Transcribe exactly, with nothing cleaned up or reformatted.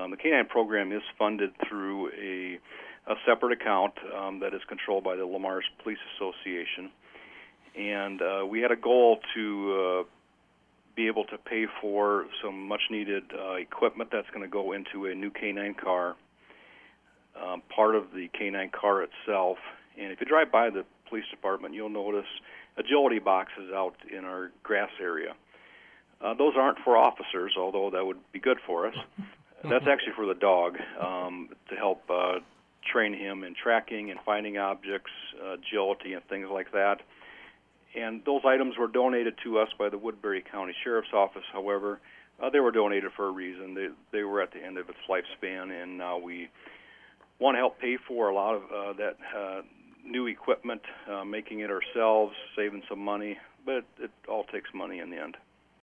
Um, the K nine program is funded through a, a separate account um, that is controlled by the Lamars Police Association. And uh, we had a goal to uh, be able to pay for some much-needed uh, equipment that's going to go into a new K nine car, um, part of the K nine car itself. And if you drive by the police department, you'll notice agility boxes out in our grass area. Uh, those aren't for officers, although that would be good for us. That's actually for the dog, um, to help uh, train him in tracking and finding objects, uh, agility, and things like that. And those items were donated to us by the Woodbury County Sheriff's Office. However, uh, they were donated for a reason. They, they were at the end of its lifespan, and now we want to help pay for a lot of uh, that uh, new equipment, uh, making it ourselves, saving some money, but it, it all takes money in the end.